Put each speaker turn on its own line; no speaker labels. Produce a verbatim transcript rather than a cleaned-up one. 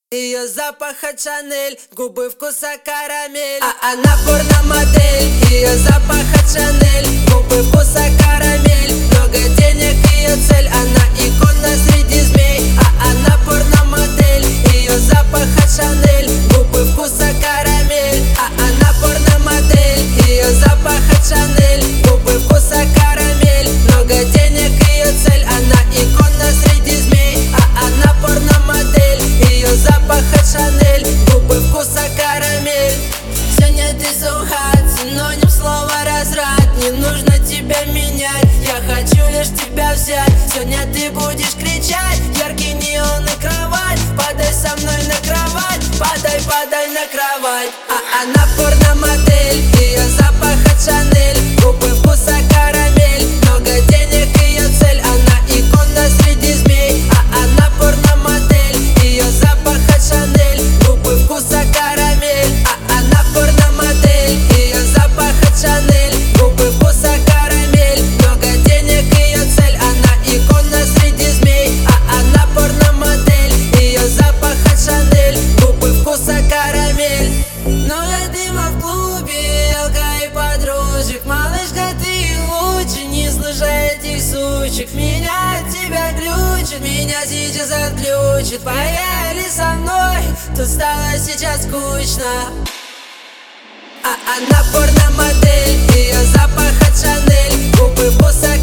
Ее запах от Шанель, губы вкуса карамель. А она порномодель. Ее запах от Шанель, губы вкуса карамель. Много денег ее цель, она икона среди змей. А она порномодель. Ее запах от Шанель, губы вкуса карамель. А она порномодель. Ее запах от Шанель, губы вкуса карамель. Много денег ее цель, она икона среди змей. А она порномодель. Ее запах от Шанель, губы вкуса карамель. Сегодня ты so hot, синоним слова разврат. Не нужно тебя менять, я хочу лишь тебя взять. Сегодня ты будешь кричать, яркий неон и кровать. Падай со мной на кровать, падай, падай на кровать. А она порномодель, ее запах от Шанель, губы вкуса карамель. Много денег ее цель, она икона среди змей. А она порномодель, ее запах от Шанель, губы вкуса карамель. А она порномодель, ее запах от Шанель, губы вкуса карамель. Много денег ее цель, она икона среди змей. А она порномодель, ее запах от Шанель, губы вкуса карамель. Много дыма в клубе, алка и подружек. Малышка, ты лучше, не слушай этих сучек. Меня от тебя глючит, меня сейчас отключит. Поехали со мной, тут стало сейчас скучно. А она порномодель, ее запах от Шанель, губы вкуса